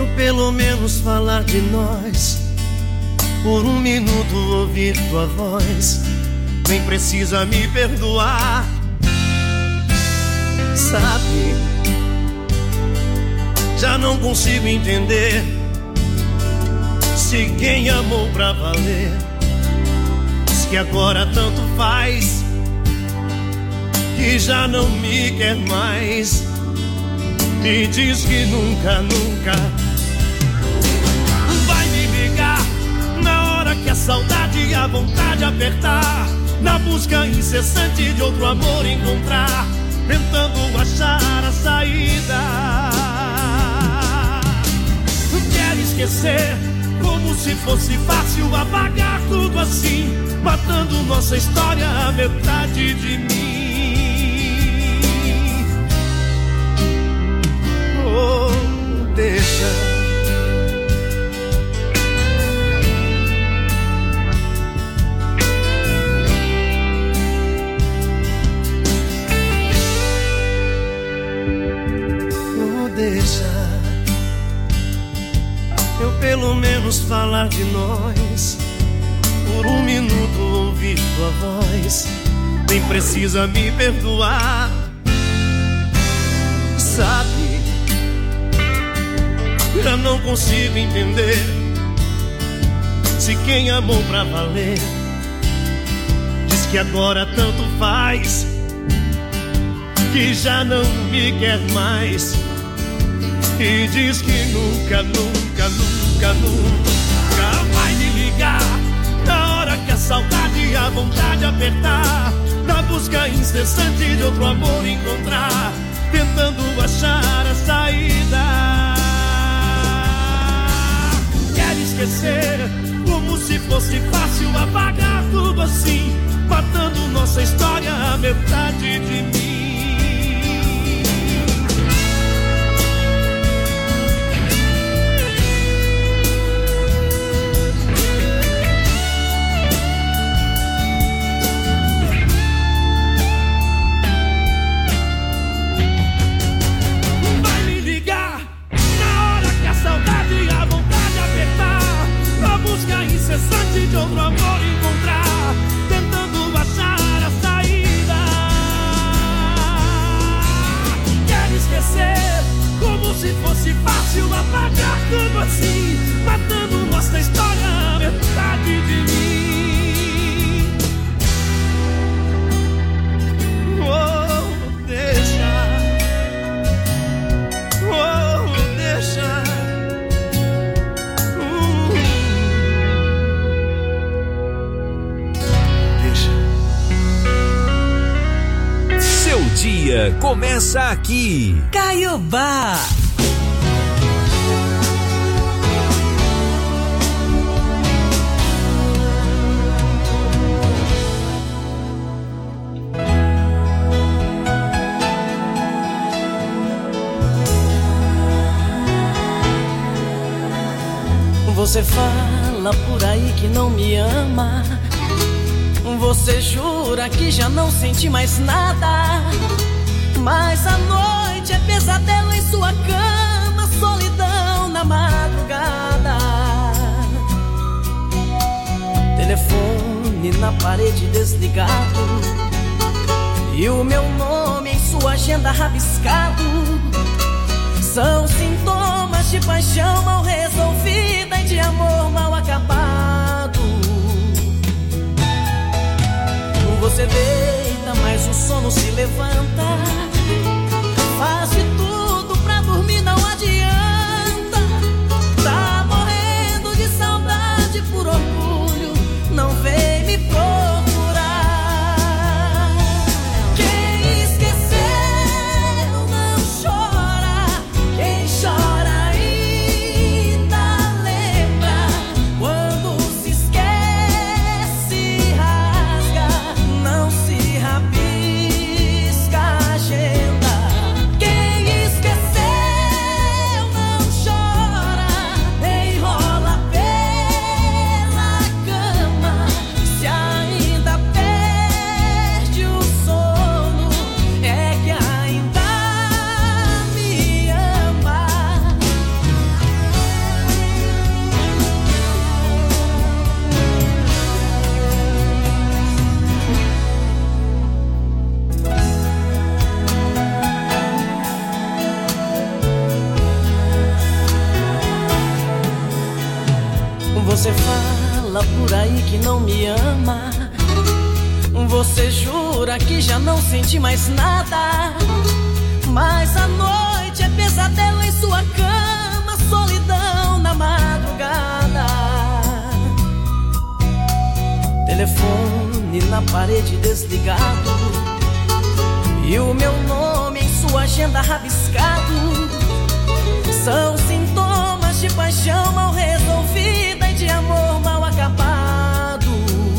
Pelo menos falar de nós, por um minuto ouvir tua voz. Nem precisa me perdoar, sabe? Já não consigo entender se quem amou pra valer diz que agora tanto faz, que já não me quer mais, e diz que nunca, nunca na hora que a saudade e a vontade apertar, na busca incessante de outro amor encontrar, tentando achar a saída. Quero esquecer, como se fosse fácil apagar tudo assim, matando nossa história, a metade de mim. Oh, deixa. Deixa eu pelo menos falar de nós, por um minuto ouvir tua voz. Nem precisa me perdoar, sabe? Já não consigo entender se quem amou pra valer diz que agora tanto faz, que já não me quer mais, e diz que nunca, nunca, nunca, nunca vai me ligar na hora que a saudade e a vontade apertar, na busca incessante de outro amor encontrar, tentando achar a saída. Quero esquecer, como se fosse fácil apagar tudo assim, matando nossa história, a metade de mim. Incessante de outro amor encontrar, tentando achar a saída. Quero esquecer, como se fosse fácil apagar tudo assim, matando nossa história, a metade de mim. Oh, deixa. Oh, deixa. O dia começa aqui. Caiobá. Você fala por aí que não me ama, você jura que já não sente mais nada, mas a noite é pesadelo em sua cama, solidão na madrugada. Telefone na parede desligado, e o meu nome em sua agenda rabiscado. São sintomas de paixão mal resolvida e de amor mal acabado. Você deita, mas o sono se levanta, faz de tudo pra dormir, não adianta. Tá morrendo de saudade, por orgulho não vem me procurar. Quem esqueceu não chora, quem chora ainda lembra. Quando se esquece, rasga, não se rabisca a gente. Você fala por aí que não me ama. Você jura que já não sente mais nada. Mas a noite é pesadelo em sua cama, solidão na madrugada. Telefone na parede desligado e o meu nome em sua agenda rabiscado. São sintomas de paixão mal resolvida e de amor mal acabado.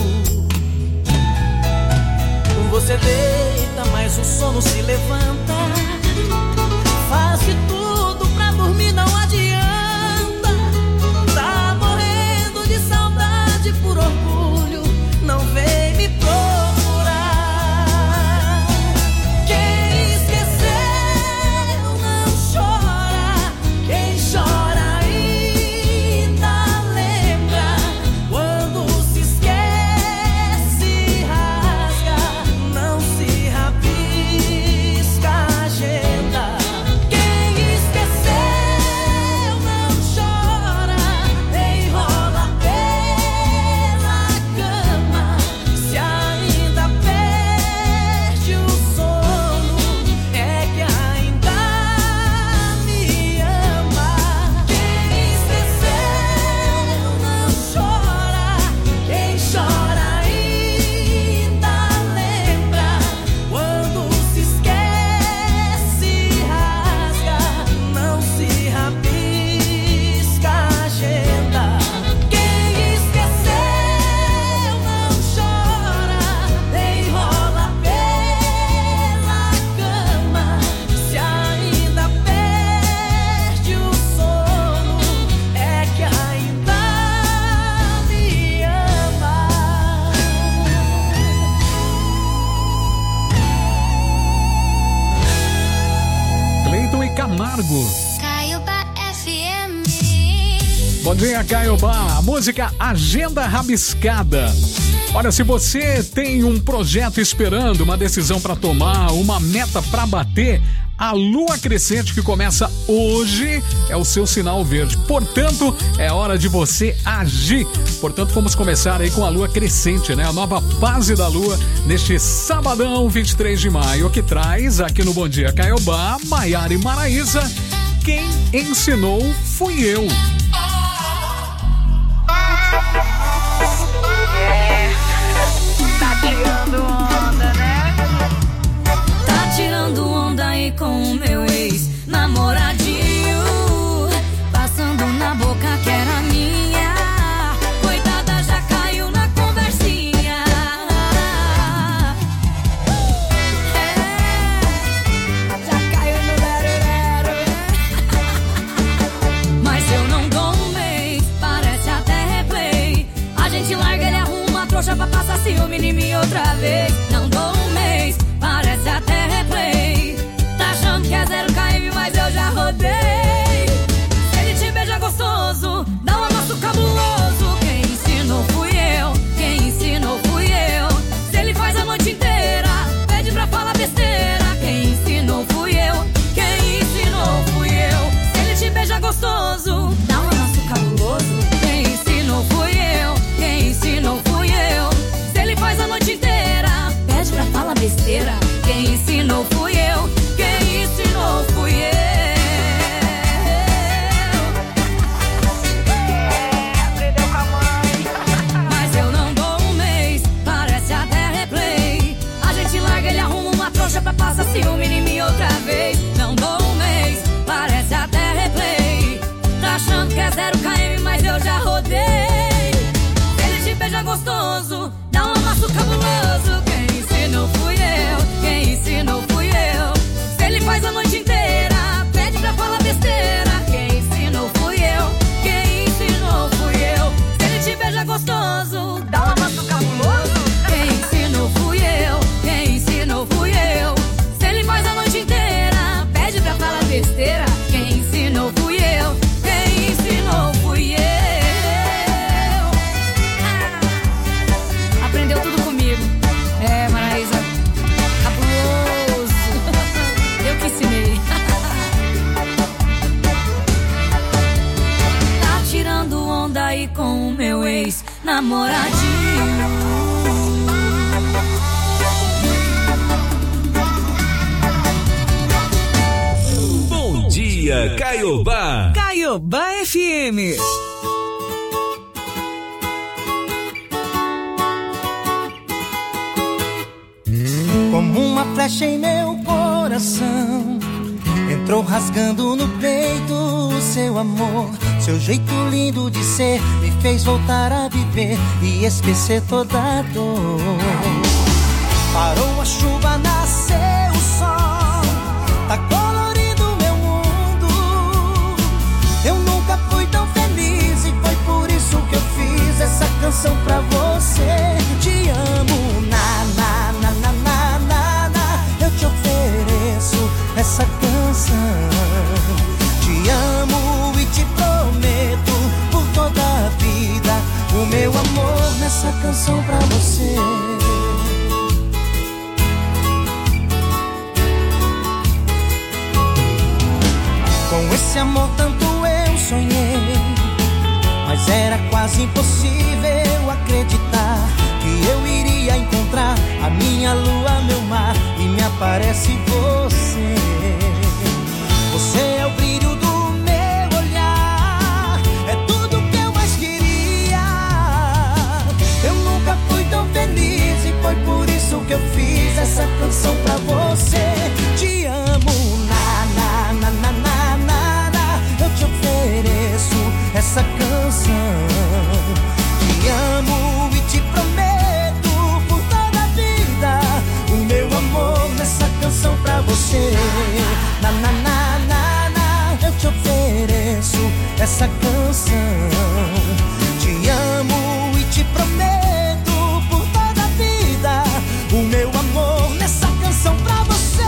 Você deita, mas o sono se levanta. Faz de tudo pra dormir, não adianta. Tá morrendo de saudade, por orgulho não vem me procurar. Quem esqueceu não chora. Quem chora ainda lembra. Quando se esquece, rasga, não se rabisca a agenda. Quem esqueceu não chora, enrola pela cama. Se ainda perde o sono, é que ainda me ama. Quem esqueceu não chora. Quem chora ainda lembra. Quando se esquece, rasga, não se rabisca a agenda. Quem esqueceu não chora, enrola pela cama. Se ainda perde o sono, é que ainda me ama. Cleiton e Camargo. Caiobá FM. Bom dia, Caiobá. A música Agenda Rabiscada. Olha, se você tem um projeto esperando, uma decisão para tomar, uma meta para bater, a lua crescente que começa hoje é o seu sinal verde. Portanto, é hora de você agir. Portanto, vamos começar aí com a lua crescente, né? A nova fase da lua neste sabadão, 23 de maio, que traz aqui no Bom Dia Caiobá, Maiara e Maraísa. Quem ensinou fui eu. Tá tirando onda, né? Tá tirando onda aí com o meu ex-namoradinho, passando na boca que era minha. Coitada, já caiu na conversinha. Já caiu no lero-lero. Mas eu não dou um mês, parece até replay. A gente larga, ele arruma a trouxa pra passar ciúme em mim outra vez. Não dou um mês, parece até replay. Tá achando que é 0 km, mas eu já rodei. Se ele te beija gostoso, dá um amasso cabuloso. Quem ensinou fui eu, quem ensinou fui eu. Se ele faz a noite inteira, pede pra falar besteira. Quem ensinou fui eu, quem ensinou fui eu. Se ele te beija gostoso, dá um amasso cabuloso. Quem ensinou fui eu, quem ensinou fui eu. Se ele faz a noite inteira, pede pra falar besteira. Quem ensinou fui eu, quem ensinou fui eu. Aprendeu com a mãe. Mas eu não dou um mês, parece até replay. A gente larga, ele arruma uma trouxa pra passar ciúme em mim outra vez. Não dou um mês, parece até replay. Tá achando que é 0 km, mas eu já rodei. Se ele te beija gostoso, dá um amasso cabuloso. Quem ensinou fui eu, quem ensinou fui eu. Se ele faz a noite inteira, pede pra falar besteira. Quem ensinou fui eu, quem ensinou fui eu. Se ele te beija gostoso, dá um amasso cabuloso. Quem ensinou fui eu, quem ensinou fui eu. Se ele faz a noite inteira, pede pra falar besteira. Quem ensinou fui eu, quem ensinou fui eu. Aprendeu tudo comigo. É, Maraísa, cabuloso. Eu que ensinei. vez, namoradinho. Bom dia, Caiobá. Caiobá FM. Como uma flecha em meu coração, entrou rasgando no peito o seu amor. Seu jeito lindo de ser me fez voltar a viver e esquecer toda a dor. Parou a chuva, nasceu o sol, tá colorido meu mundo. Eu nunca fui tão feliz e foi por isso que eu fiz essa canção pra você. Te amo, na, na, na, na, na, na, na. Eu te ofereço essa canção. Te amo e te prometo por toda a vida o meu amor nessa canção pra você. Com esse amor tanto eu sonhei, mas era quase impossível acreditar que eu iria encontrar a minha lua, meu mar, e me aparece você. Você é o brilho do meu olhar, é tudo que eu mais queria. Eu nunca fui tão feliz e foi por isso que eu fiz essa canção pra você. Te amo, na, na, na, na, na, na, na. Eu te ofereço essa canção. Te amo e te prometo por toda a vida o meu amor nessa canção pra você. Na, na, na, na, na. Eu te ofereço essa canção. Te amo e te prometo por toda a vida o meu amor nessa canção pra você.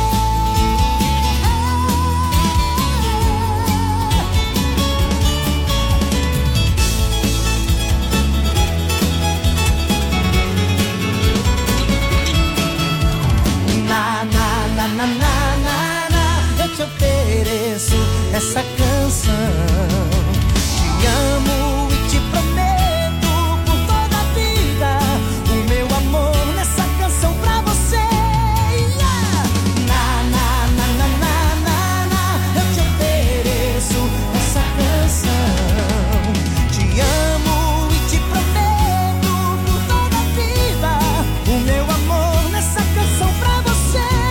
Na, na, na, na, na, na, na. Eu te ofereço essa canção. Te amo e te prometo por toda a vida o meu amor nessa canção pra você. Yeah! Na, na, na, na, na, na, na. Eu te ofereço essa canção. Te amo e te prometo por toda a vida o meu amor nessa canção pra você.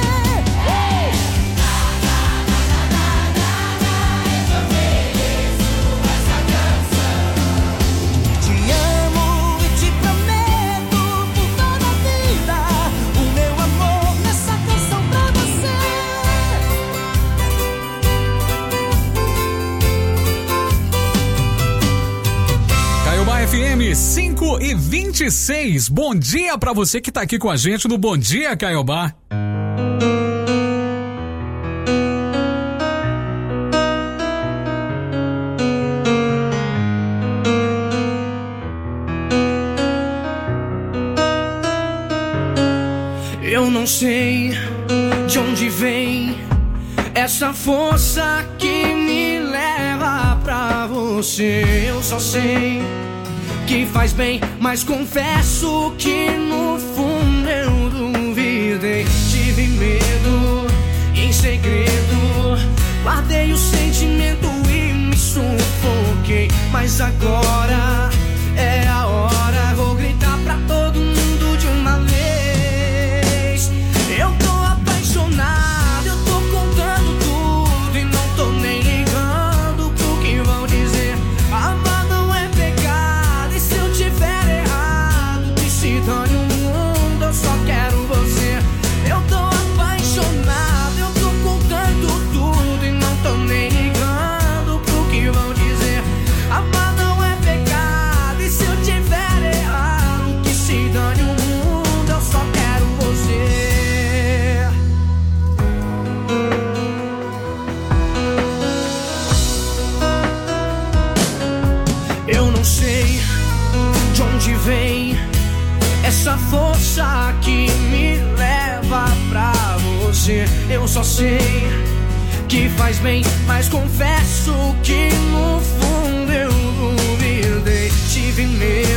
Te amo e te prometo por toda a vida o meu amor nessa canção pra você. Caiobá FM 5h26. Bom dia pra você que tá aqui com a gente no Bom Dia, Caiobá. Eu não sei de onde vem essa força que me leva pra você. Eu só sei que faz bem, mas confesso que no fundo eu duvidei. Tive medo e em segredo guardei o sentimento e me sufoquei. Mas agora é a hora, vou gritar pra todo mundo de uma vez. Eu tô apaixonado, eu tô contando tudo e não tô nem ligando pro que vão dizer. Amar não é pecado e se eu tiver errado, que se dane o mundo, eu só quero você. Eu tô apaixonado, eu tô contando tudo e não tô nem ligando pro que vão dizer. Amar não é pecado e se eu tiver errado, que se dane o mundo, eu só quero você. Eu não sei de onde vem essa força que me leva pra você. Eu só sei que faz bem, mas confesso que no fundo eu duvidei. Tive medo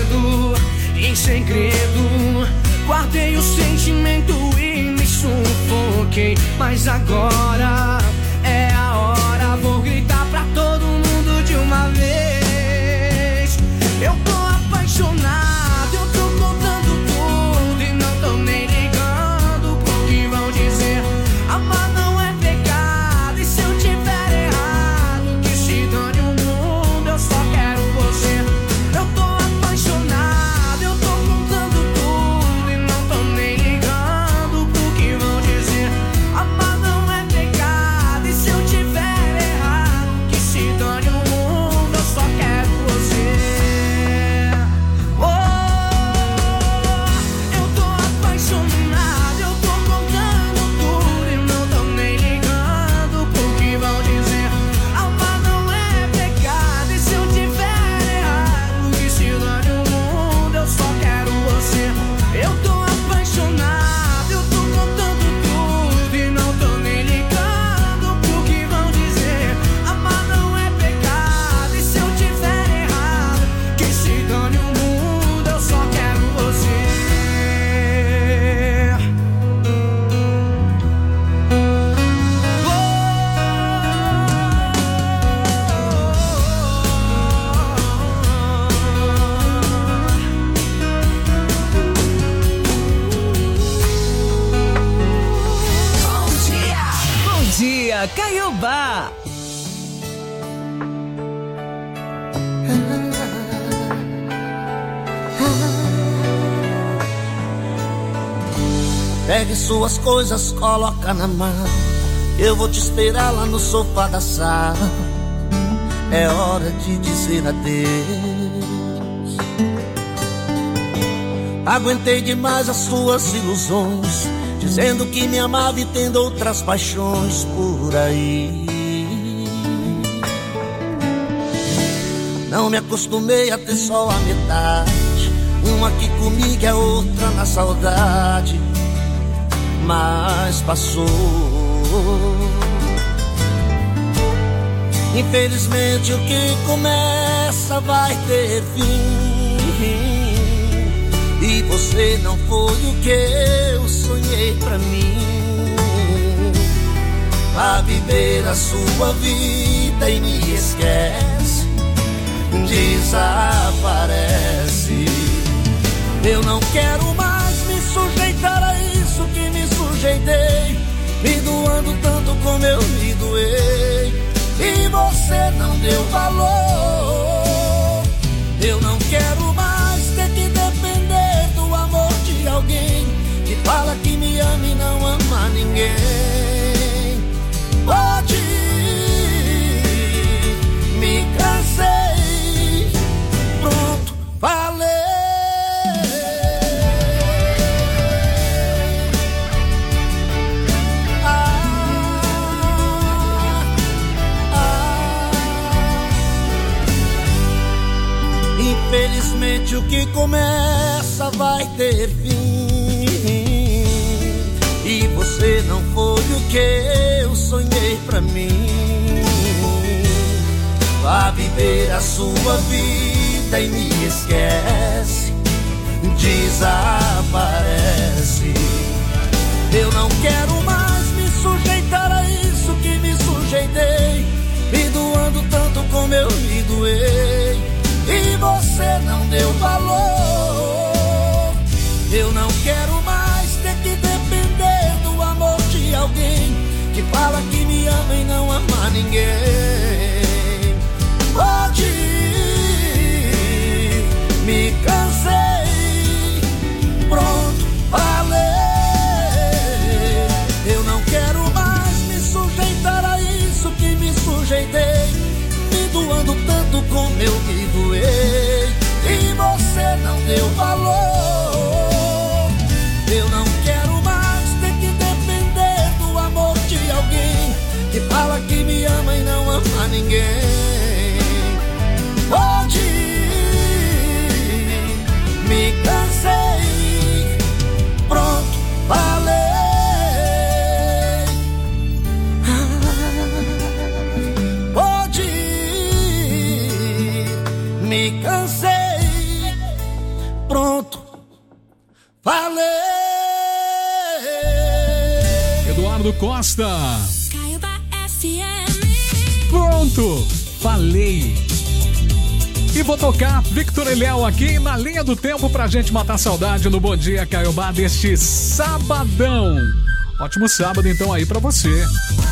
ok, mas agora é a hora. Vou gritar pra todo mundo de uma vez. Eu tô apaixonado, eu tô contando tudo e não tô nem ligando pro que vão dizer. Amar não é pecado, e se eu tiver errado, que se dane o mundo, eu só quero você. Eu tô apaixonado, eu tô contando tudo e não tô nem ligando pro que vão dizer. Amar não é pecado, e se eu tiver errado, que se dane o mundo, eu só quero você. Oh, eu tô apaixonado, eu tô contando tudo e não tô nem ligando pro que vão dizer. Amar não é pecado, e se eu tiver errado, que se dane o mundo, eu só quero você. Eu tô apaixonado, eu tô contando tudo e não tô nem ligando pro que vão dizer. Amar não é pecado, e se eu tiver errado, que se dane o mundo, eu só quero você. Bom dia, Caiobá. Pegue suas coisas, coloca na mão. Eu vou te esperar lá no sofá da sala. É hora de dizer adeus. Aguentei demais as suas ilusões, dizendo que me amava e tendo outras paixões por aí. Não me acostumei a ter só a metade, uma aqui comigo e a outra na saudade. Mas passou. Infelizmente o que começa vai ter fim, e você não foi o que eu sonhei pra mim. Vá viver a sua vida e me esquece, desaparece. Eu não quero mais me sujeitar a isso que me sujeitei, me doando tanto como eu me doei, e você não deu valor. Eu não quero mais ter que depender do amor de alguém que fala que me ama e não ama ninguém. Pode ir, me cansei, pronto, falei. Infelizmente o que começa vai ter fim, e você não foi o que eu sonhei pra mim. Vá viver a sua vida e me esquece, desaparece. Eu não quero mais me sujeitar a isso que me sujeitei, me doando tanto como eu me doei, e você não deu valor. Eu não quero mais ter que depender do amor de alguém que fala que me ama e não ama ninguém. Pode ir, me cansei, pronto, falei. Eu não quero mais me sujeitar a isso que me sujeitei, me doando tanto como eu me doei, e você não deu valor. Eu não quero mais ter que depender do amor de alguém que fala que me ama e não ama ninguém. Pode ir, me cansei, pronto, falei. Pode ir, me cansei, pronto, falei. Eduardo Costa. Caiobá FM. Pronto, falei. E vou tocar Victor e Léo aqui na linha do tempo pra gente matar saudade no Bom Dia Caiobá deste sabadão. Ótimo sábado então aí pra você.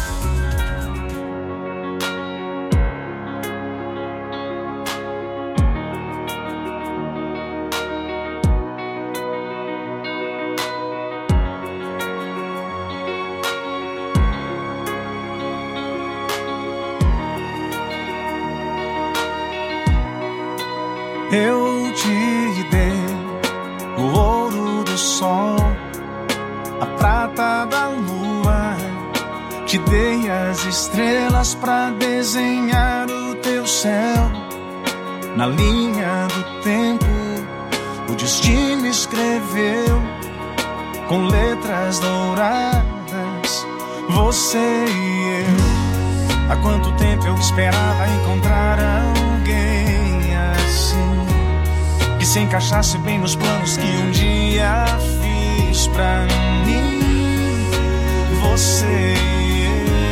Eu te dei o ouro do sol, a prata da lua, te dei as estrelas pra desenhar o teu céu. Na linha do tempo, o destino escreveu com letras douradas, você e eu. Há quanto tempo eu esperava encontrar alguém assim, que se encaixasse bem nos planos que um dia fiz pra mim. Você e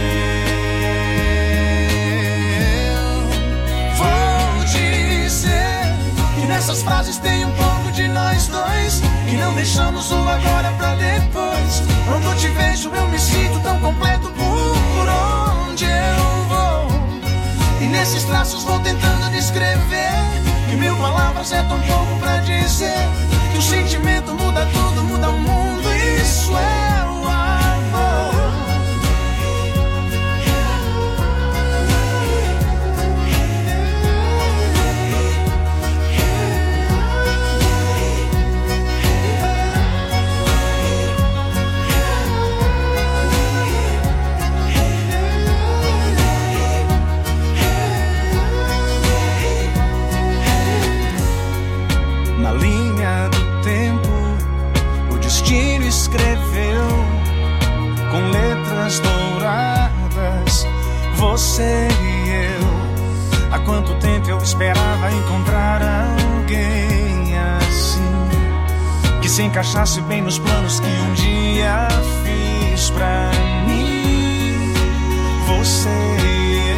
eu. Vou dizer que nessas frases tem um pouco de nós dois, que não deixamos o agora pra depois. Quando te vejo eu me sinto tão completo por onde eu vou. E nesses traços vou tentando descrever que 1000 palavras é tão pouco pra dizer que o sentimento muda tudo, muda o mundo. Isso é o amor. Na linha do tempo, o destino escreveu com letras douradas, você e eu. Há quanto tempo eu esperava encontrar alguém assim, que se encaixasse bem nos planos que um dia fiz pra mim. Você e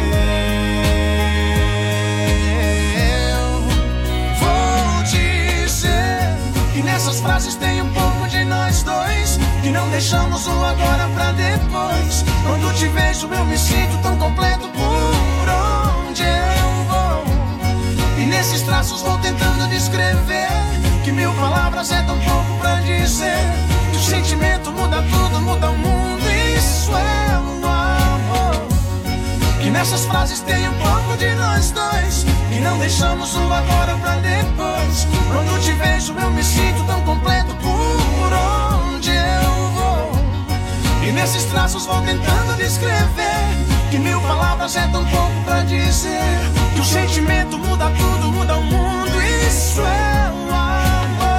eu. Vou dizer que nessas frases tem um pouco de nós dois, que não deixamos o agora pra depois. Quando te vejo eu me sinto tão completo por onde eu vou. E nesses traços vou tentando descrever que 1000 palavras é tão pouco pra dizer que o sentimento muda tudo, muda o mundo. Isso é o amor. Que nessas frases tem um pouco de nós dois, que não deixamos o agora pra depois. Quando te vejo eu me sinto tão completo por onde eu vou. E nesses traços vou tentando descrever que 1000 palavras é tão pouco pra dizer que o sentimento muda tudo, muda o mundo. Isso é o amor.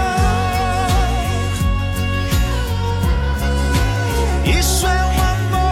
Isso é o amor.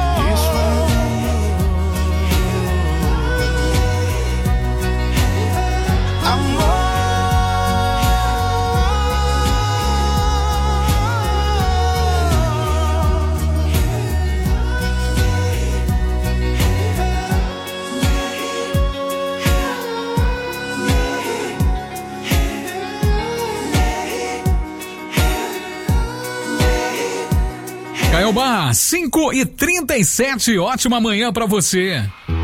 Caiobá, 5h37, ótima manhã pra você.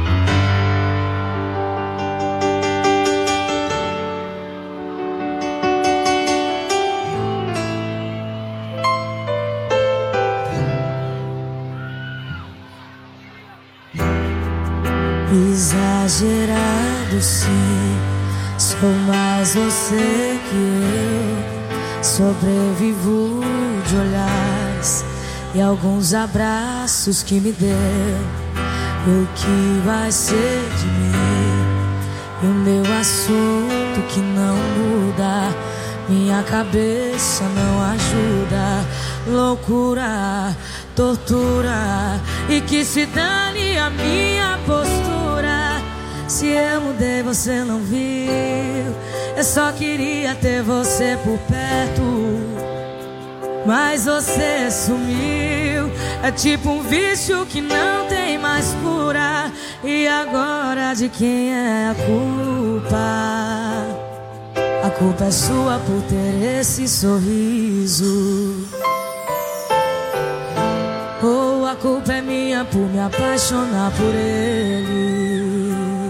Exagerado sim, sou mais você que eu. Sobrevivo de olhares e alguns abraços que me deu. E o que vai ser de mim? E o meu assunto que não muda, minha cabeça não ajuda. Loucura, tortura, e que se dane a minha postura. Se eu mudei você não viu, eu só queria ter você por perto, mas você sumiu. É tipo um vício que não tem mais cura. E agora de quem é a culpa? A culpa é sua por ter esse sorriso. Ou a culpa é minha por me apaixonar por ele.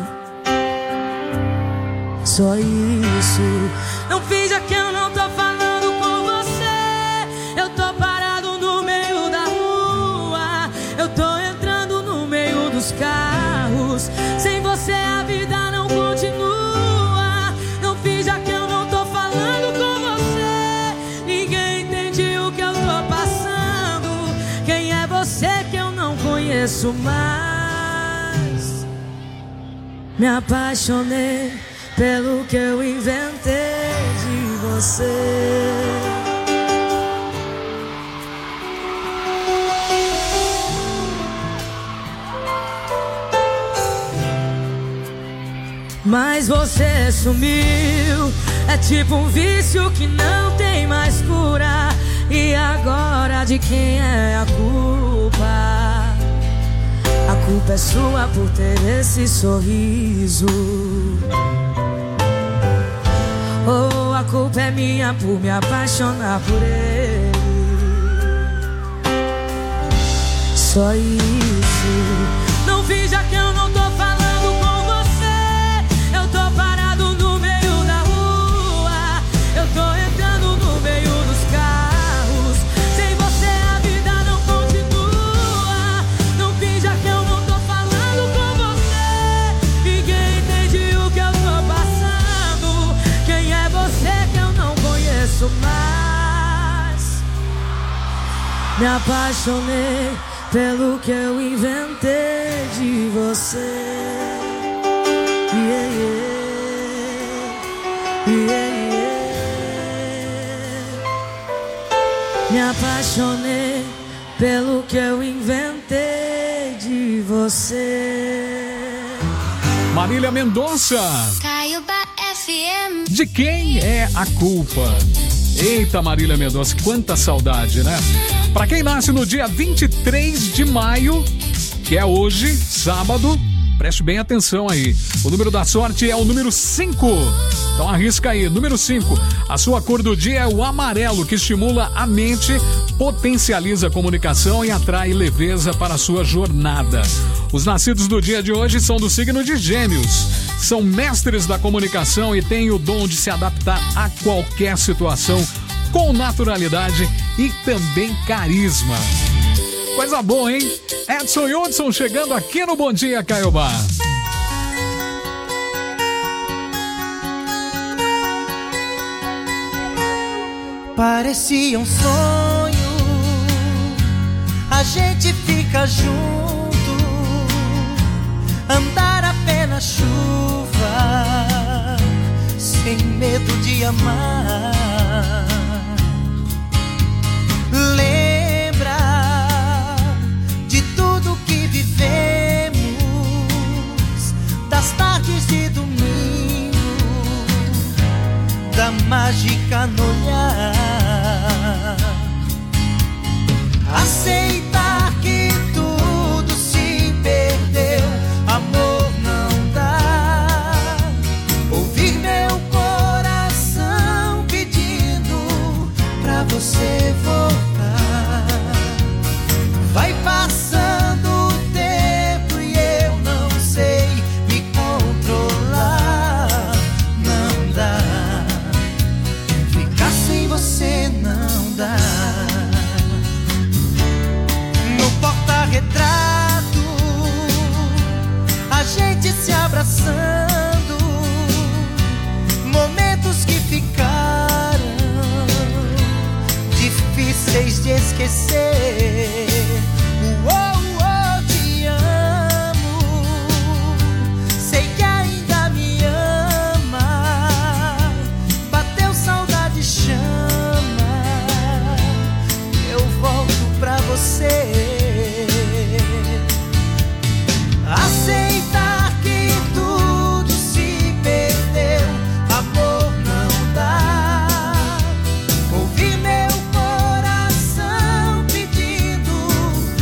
Só isso. Não finja que eu não tô falando com você. Eu tô parado no meio da rua. Eu tô entrando no meio dos carros. Sem você a vida não continua. Não finja que eu não tô falando com você. Ninguém entende o que eu tô passando. Quem é você que eu não conheço mais? Me apaixonei pelo que eu inventei de você. Mas você sumiu. É tipo um vício que não tem mais cura. E agora de quem é a culpa? A culpa é sua por ter esse sorriso. Ou a culpa é minha por me apaixonar por ele. Só isso. Não finja que eu não tô falando com você. Eu tô parado no meio da rua. Eu tô entrando no meio dos carros. Sem você a vida não continua. Não finja que eu não tô falando com você. Ninguém entende o que eu tô passando. Quem é você que eu não conheço mais? Me apaixonei pelo que eu inventei de você. Yeah, yeah. Yeah, yeah. Me apaixonei pelo que eu inventei de você. Marília Mendonça. Caiuba FM. De quem é a culpa? Eita, Marília Mendonça, quanta saudade, né? Pra quem nasce no dia 23 de maio, que é hoje, sábado, preste bem atenção aí. O número da sorte é o número 5. Então arrisca aí, número 5. A sua cor do dia é o amarelo, que estimula a mente, potencializa a comunicação e atrai leveza para a sua jornada. Os nascidos do dia de hoje são do signo de Gêmeos. São mestres da comunicação e têm o dom de se adaptar a qualquer situação com naturalidade e também carisma. Coisa boa, hein? Edson e Hudson chegando aqui no Bom Dia Caiobá. Parecia um sonho, a gente fica junto, andar a pé na chuva, sem medo de amar. Lembra de tudo que vivemos, das tardes de domingo, da mágica no olhar. Aceitar que tudo se perdeu, amor não dá. Ouvir meu coração pedindo pra você voltar. Vai passando o tempo e eu não sei me controlar. Não dá, ficar sem você não dá. No porta-retrato, a gente se abraçando, momentos que ficaram difíceis de esquecer. Te amo, sei que ainda me ama. Bateu saudade, chama, eu volto pra você. Aceitar que tudo se perdeu, amor não dá. Ouvir meu coração pedindo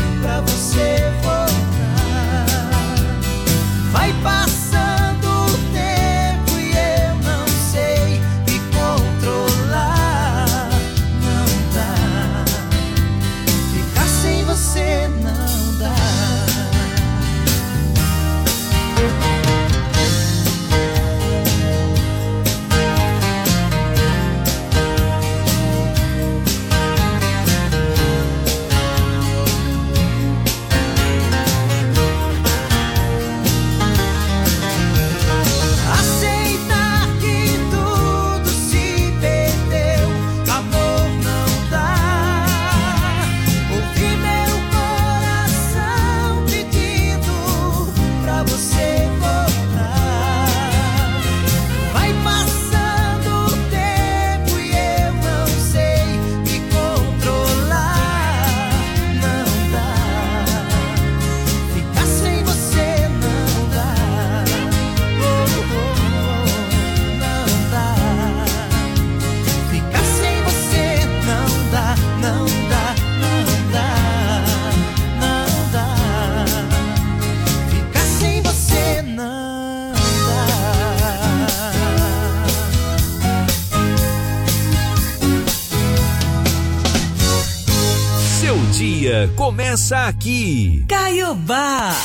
dia começa aqui. Caiobá.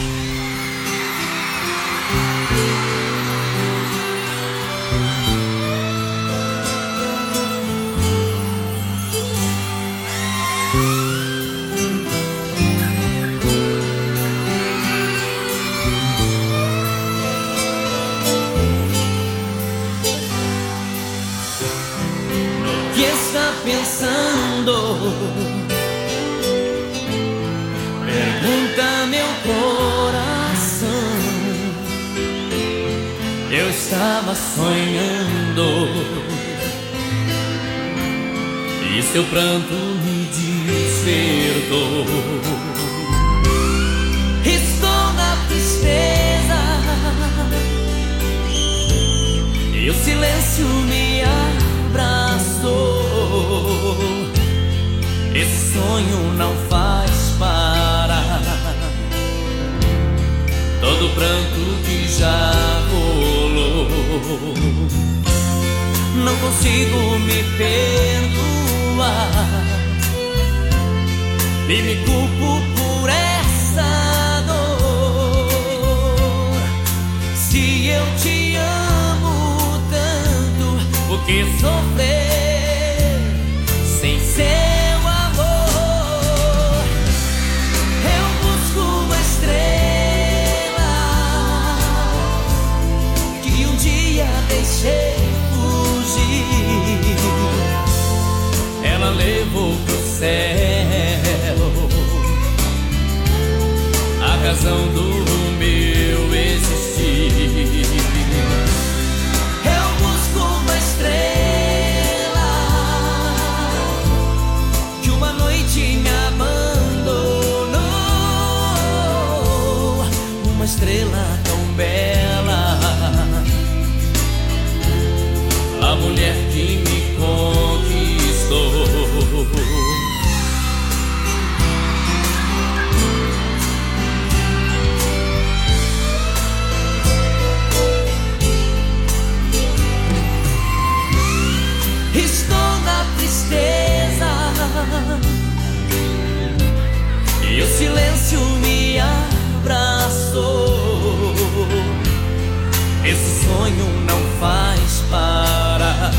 Que está pensando? Pergunta meu coração. Eu estava sonhando e seu pranto me despertou. Estou na tristeza e o silêncio me abraçou. Esse sonho não faz parar todo o pranto que já rolou. Não consigo me perdoar e me culpo por essa dor. Se eu te amo tanto, por que sofrer sem seu amor? Eu busco uma estrela que um dia deixei fugir. Ela levou pro céu a razão do meu existir. Eu busco uma estrela que uma noite me abandonou. Uma estrela tão bela, a mulher que me conquistou. Estou na tristeza e o silêncio me abraçou. Esse sonho não faz parar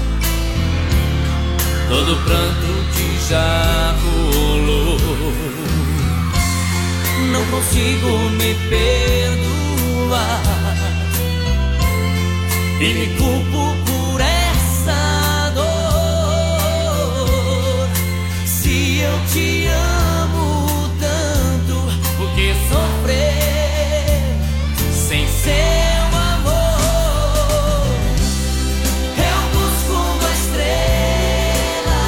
todo o pranto que já rolou. Não consigo me perdoar e me culpo por essa dor. Se eu te amo tanto, por que sofrer sem seu amor? Eu busco uma estrela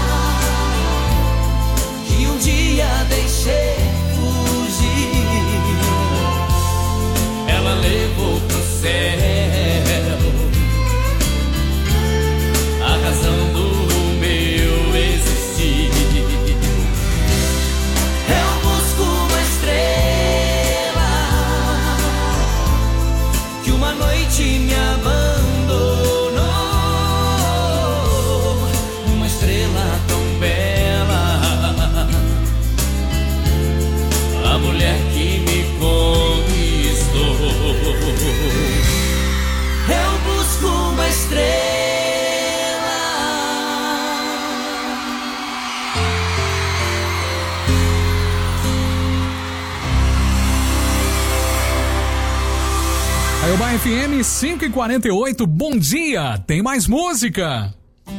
que um dia deixei fugir. Ela levou pro céu a razão do meu existir. Eu busco uma estrela que uma noite me abandonou. Uma estrela tão bela, a mulher que me conquistou. Eu busco uma estrela. Caiobá FM 5h48, bom dia, tem mais música.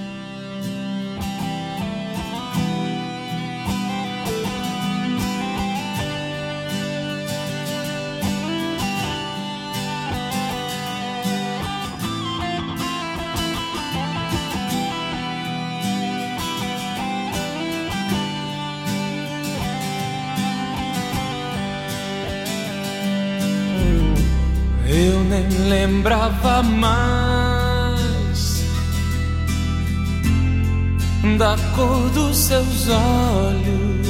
Eu nem lembrava mais da cor dos seus olhos.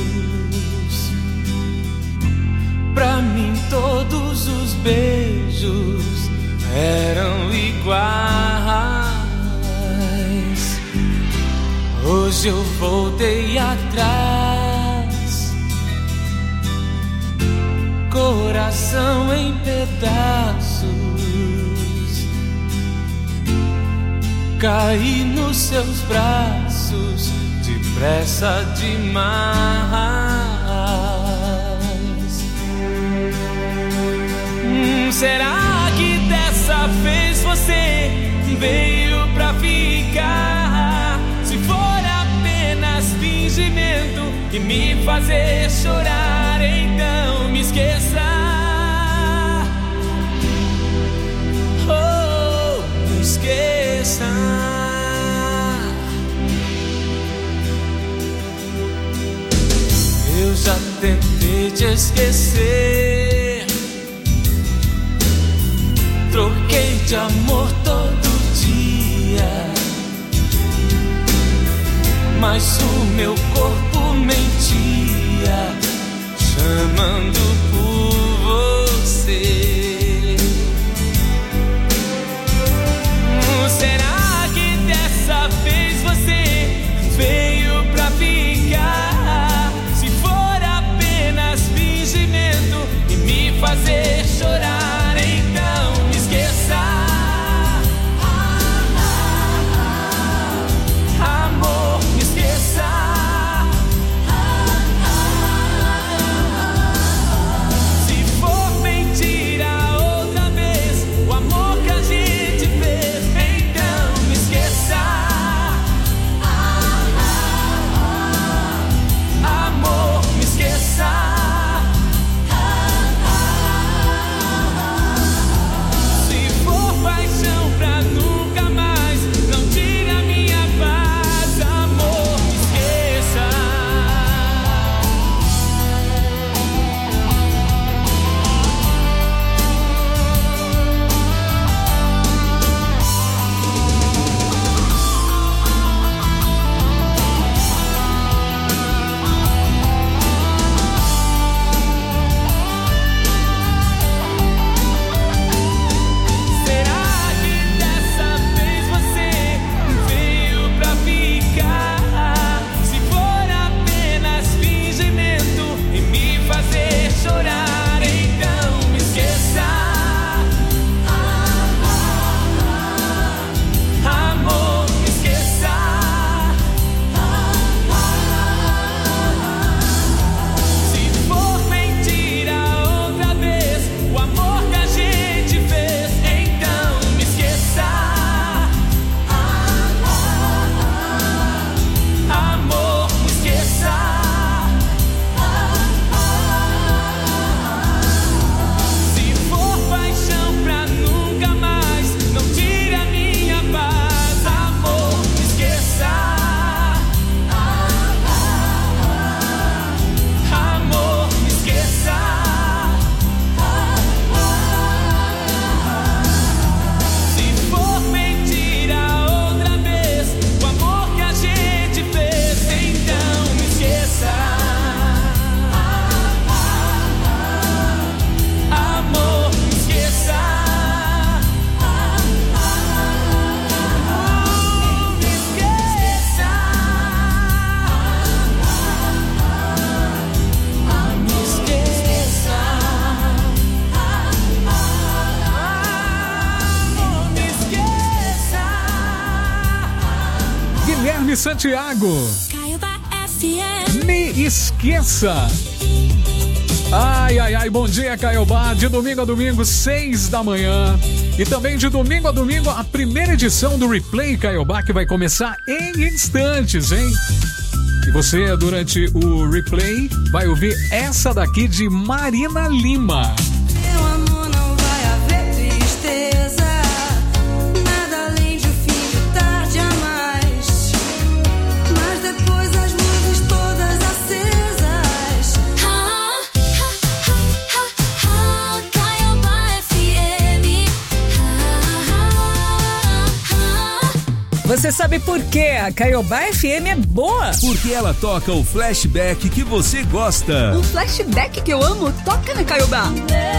Pra mim todos os beijos eram iguais. Hoje eu voltei atrás coração em pedaços. Caí nos seus braços depressa demais. Será que dessa vez você veio pra ficar? Se for apenas fingimento e me fazer chorar, então me esqueça. Oh, me esqueça. Eu já tentei te esquecer, troquei de amor todo dia, mas o meu corpo mentia, chamando por você. Será que dessa vez você veio pra ficar? Se for apenas fingimento e me fazer chorar, então me esqueça. Amor, me esqueça. Se for mentira outra vez o amor que a gente fez, então me esqueça. Amor, me esqueça. Paixão pra nunca mais, não tire a minha paz, amor, me esqueça. Chorar, então me esqueça. Amor, me esqueça. Se for mentira outra vez o amor que a gente fez, então me esqueça. Amor, me esqueça. Paixão pra nunca mais, não tire a minha paz, amor, me esqueça. Amor, me esqueça. Se for mentira outra vez o amor que a gente fez, então me esqueça. Amor, me esqueça. Guilherme Santiago, me esqueça. Ai, ai, ai, bom dia, Caiobá. De domingo a domingo, 6 da manhã. E também de domingo a domingo, a primeira edição do Replay Caiobá, que vai começar em instantes, hein? E você, durante o Replay, vai ouvir essa daqui de Marina Lima. Meu amor, não vai haver tristeza, nada além de um fim de tarde a mais. Mas depois as luzes todas acesas. Caiobá FM. Você sabe por que a Caiobá FM é boa? Porque ela toca o flashback que você gosta. Um flashback que eu amo toca na Caiobá.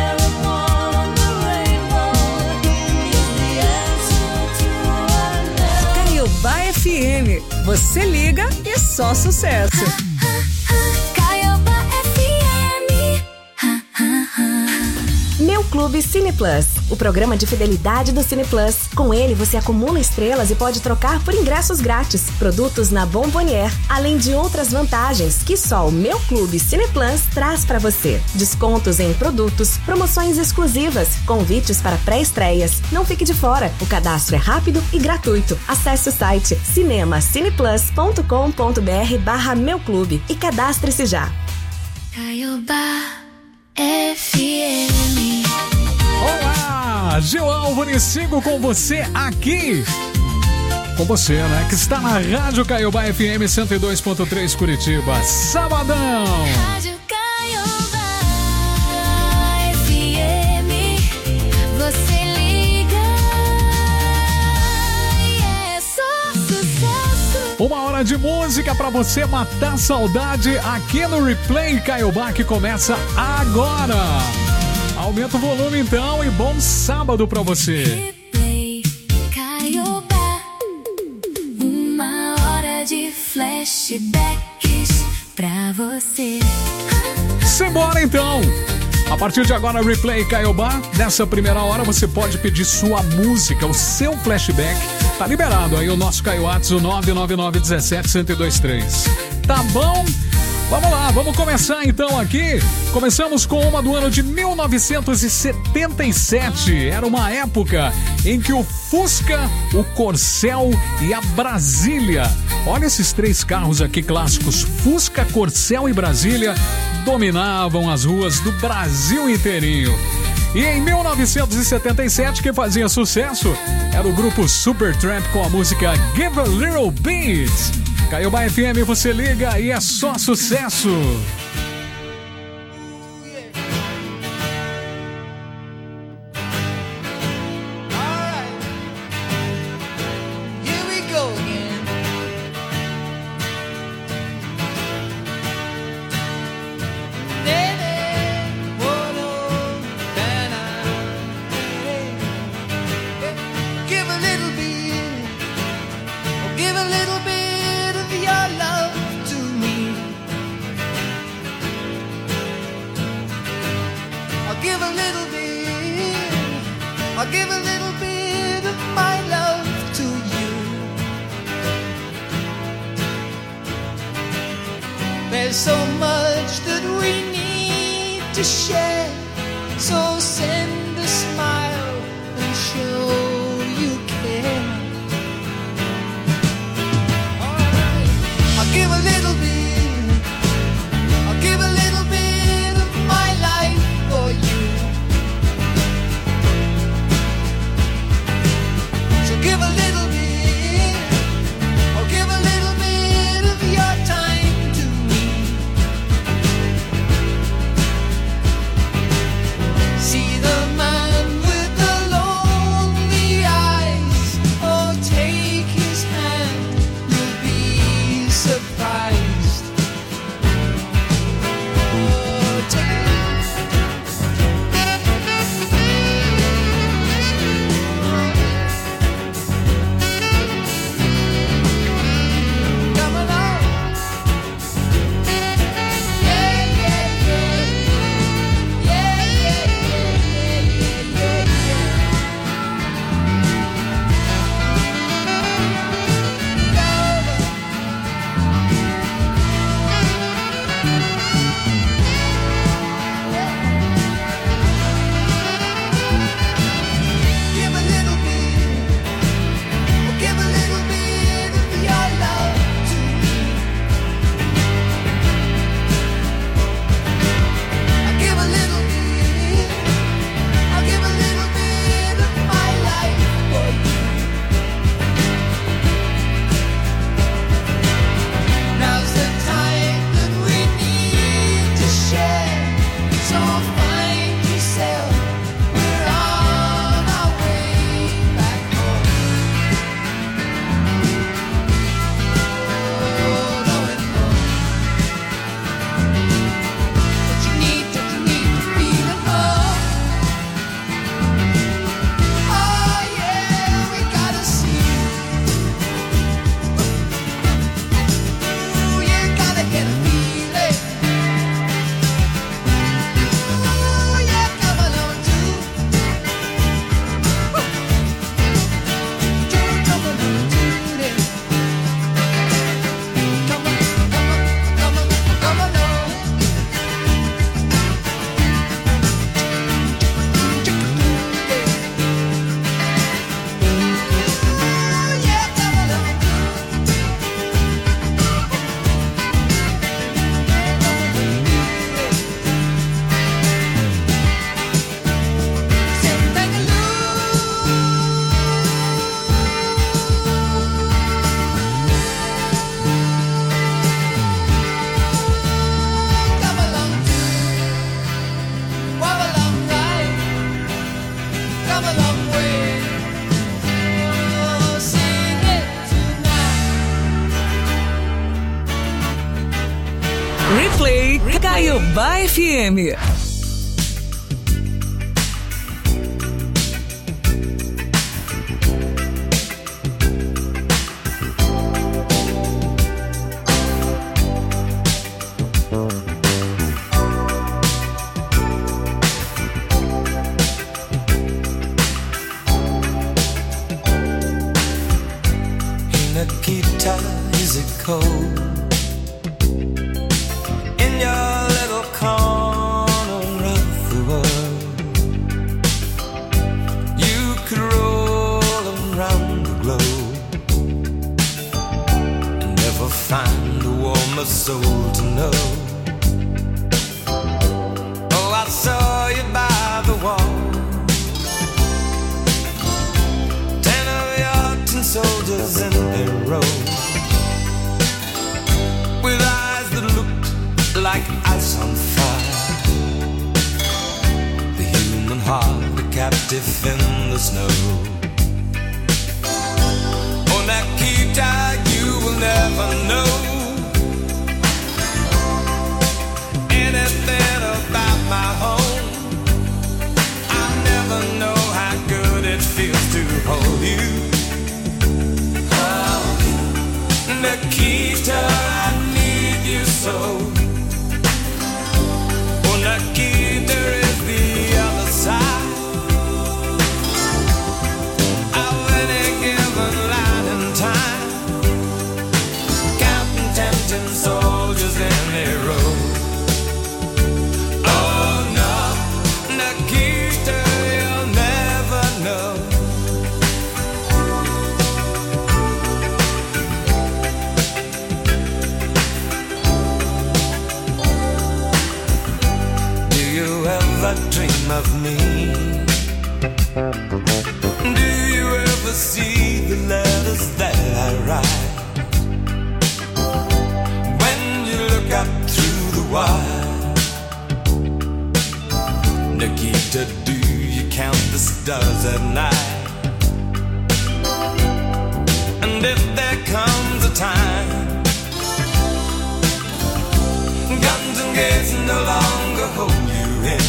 Caiobá FM. Você liga e só sucesso. Caiobá FM. Clube Cine Plus, o programa de fidelidade do Cine Plus. Com ele, você acumula estrelas e pode trocar por ingressos grátis, produtos na Bombonier, além de outras vantagens que só o Meu Clube Cine Plus traz para você. Descontos em produtos, promoções exclusivas, convites para pré-estreias. Não fique de fora, o cadastro é rápido e gratuito. Acesse o site cinemacineplus.com.br/Meu Clube e cadastre-se já. Caiobá FM. Olá, Gil Álvares, sigo com você aqui. Com você, né? Que está na Rádio Caiobá FM 102.3 Curitiba. Sabadão. Rádio Caiobá FM. Você liga e é só sucesso. Uma hora de música pra você matar saudade aqui no Replay Caiobá, que começa agora. Aumenta o volume então e bom sábado pra você. Replay Caiobá. Uma hora de flashbacks pra você. Simbora então! A partir de agora, Replay Caiobá. Nessa primeira hora você pode pedir sua música, o seu flashback. Tá liberado aí o nosso Caioates, o 999-17-1023. Tá bom? Vamos lá, vamos começar então aqui. Começamos com uma do ano de 1977. Era uma época em que o Fusca, o Corcel e a Brasília, olha esses três carros aqui clássicos, Fusca, Corcel e Brasília, dominavam as ruas do Brasil inteirinho. E em 1977, quem fazia sucesso era o grupo Supertramp com a música Give a Little Beat. Caiobá FM, você liga e é só sucesso. There's so much that we need to share. So send a smile and show you care. Alright, I'll give a little bit. I'll give a little bit of my life for you. So give a little bit. I'll give a little bit of your time. See the man with the lonely eyes. Oh, take his hand, you'll be surprised. Oh, take it. Replay Caiobá FM. Nikita, is it cold in your little corner of the world? You could roll around the globe and never find a warmer soul to know. Oh, I saw you by the wall, 10 of your tin soldiers in a row, with eyes that looked like ice on fire. The human heart, a captive in the snow. Oh, Nikita, you will never know anything about my home. I never know how good it feels to hold you. Oh, Nikita, I need you so. Oh, Nikita is the other side of any given line in time, counting tempting soldiers in a row. Oh no, Nikita, you'll never know. Dream of me? Do you ever see the letters that I write? When you look up through the wire, Nikita, do you count the stars at night? And if there comes a time guns and gates no longer hold you in,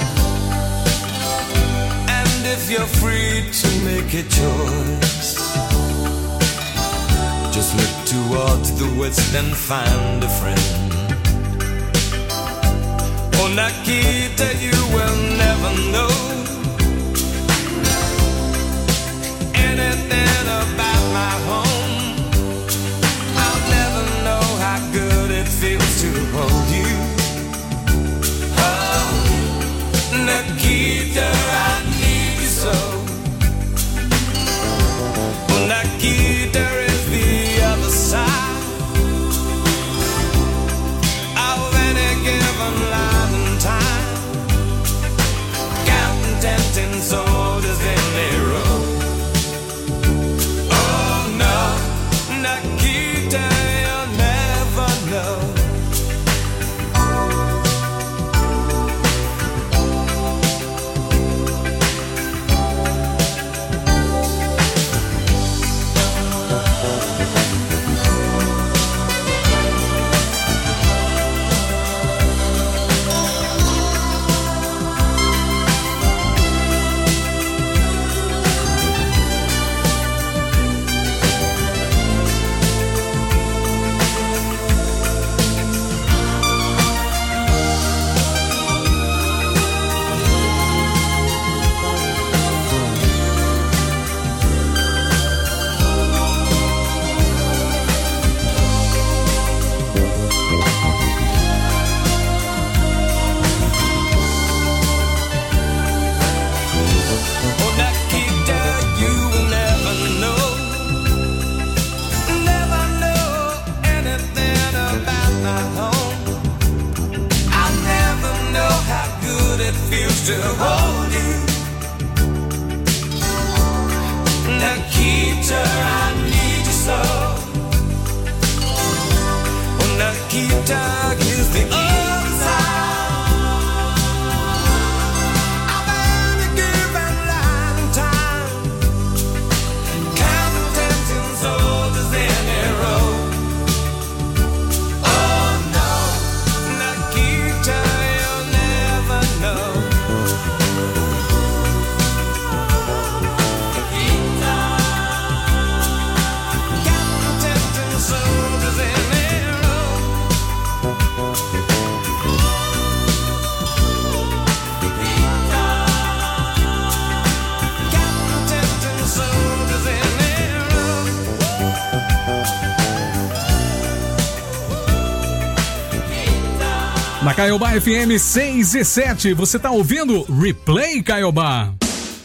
if you're free to make a choice, just look towards the west and find a friend. Oh, Nikita, you will never know anything about my home. I'll never know how good it feels to hold you. Oh, Nikita, I need you so. Oh, Nikita is the other side of any given line in time, counting tempting soldiers in a row. Na Caiobá FM 6 e 7, você tá ouvindo Replay Caiobá.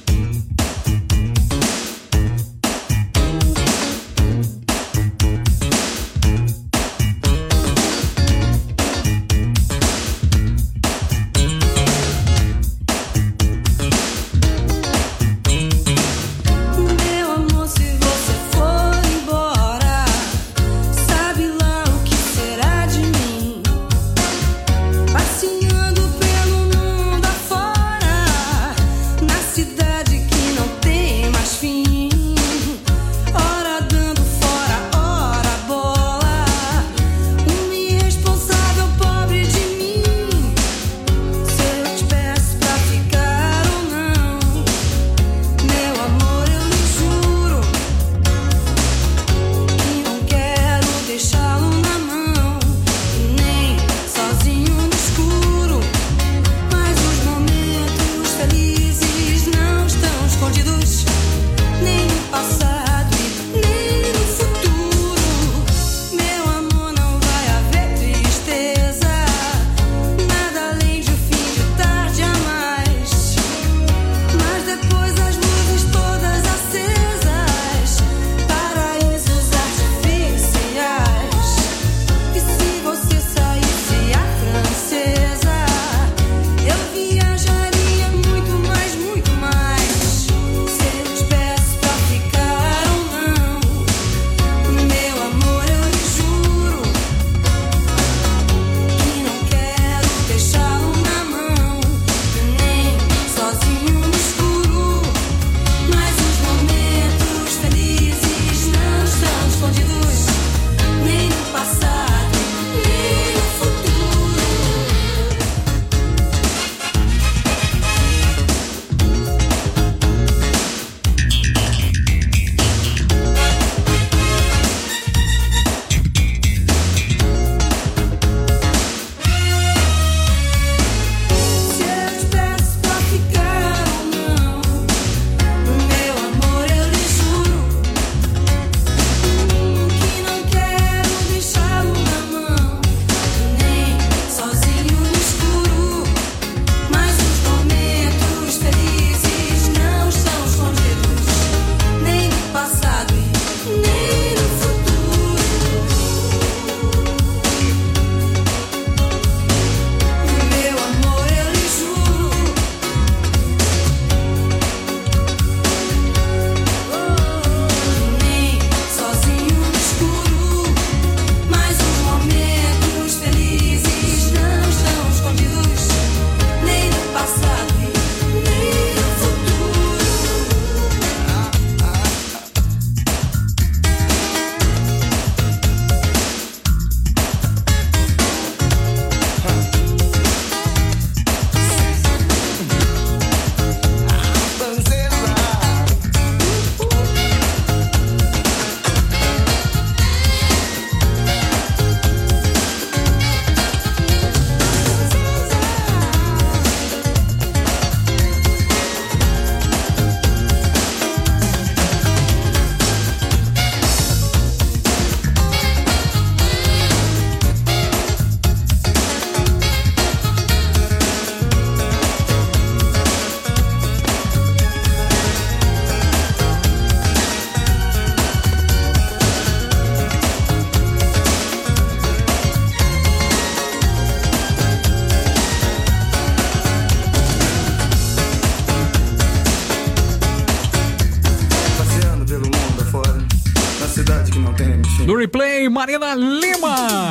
No Replay, Marina Lima.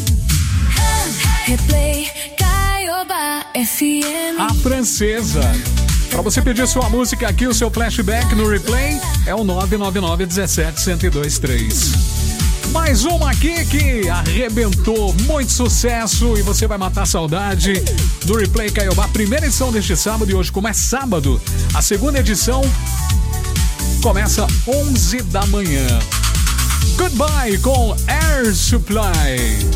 Replay Caiobá FM. A Francesa. Para você pedir sua música aqui, o seu flashback no Replay é o 999-17-1023. Mais uma aqui que arrebentou, muito sucesso, e você vai matar a saudade do Replay Caiobá. Primeira edição deste sábado, e hoje, como é sábado, a segunda edição começa 11 da manhã. Goodbye com Air Supply.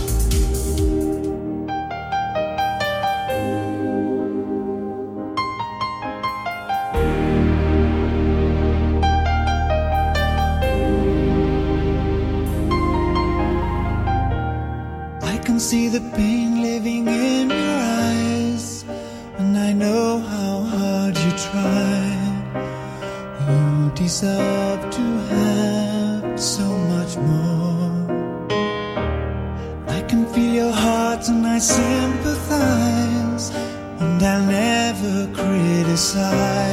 I can see the pain living in your sympathize, and I'll never criticize.